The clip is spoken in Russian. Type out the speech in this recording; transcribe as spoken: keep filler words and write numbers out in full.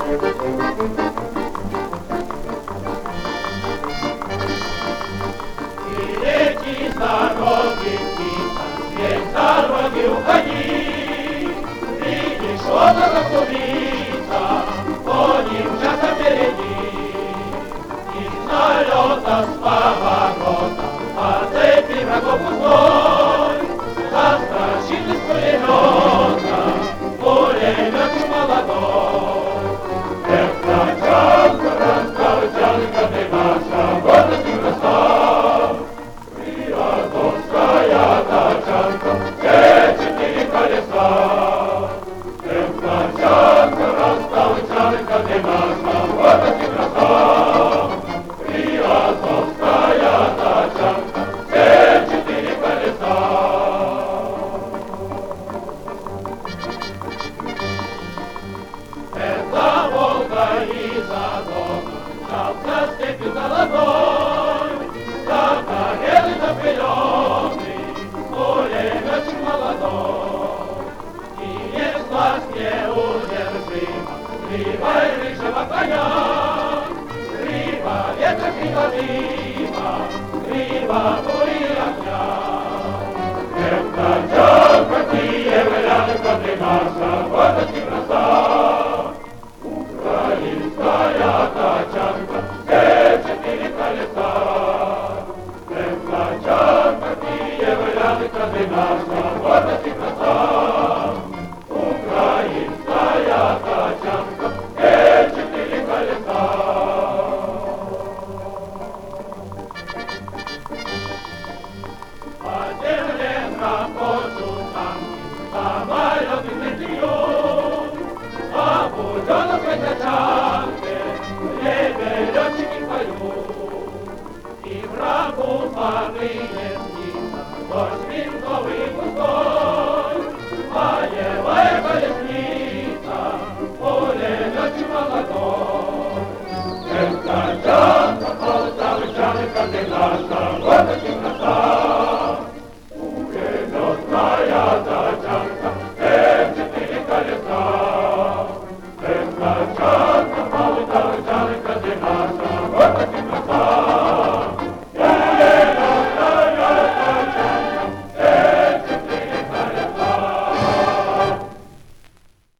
Лети с дороги, птица, весь с дороги уходи. Видишь, вот эта клубница, кони мчатся впереди. Из налета с поворота, по цепи врагов пустой, застрочит из пулемета, пулеметчик молодой. Эх, тачанка, раскачанка, ты наша гордость и красота. Приазовская тачанка, все четыре колеса. Эх, тачанка, растолчанка, ты наша гордость и красота. Приазовская тачанка, все четыре колеса. Это Волга из-за дома, шапка степью золотой, загорелый запыленный, пулеметчик молодой. И не слазь неудержимо, кривой рыжего коня, крива ветра, крива дыма, крива бури огня. Эх, тачанка, ты являнка, ты наша гордость и краса. Украинская тачанка, все четыре колеса. Эх, тачанка, ты являнка, ты наша гордость и краса. Украинская тачанка, все четыре колеса. По земле грохочут танки, самолеты летят, а буденовской тачанке лебедочки поют. И врагу поныне снится дождь винтовый пустой, боевая колесница, пулеметчик молодой. Эх, тачанка, полтавчанка, ты наша гордость и краса. Пулеметная тачанка, все четыре колеса. Эх, тачанка, полтавчанка, ты наша гордость и краса.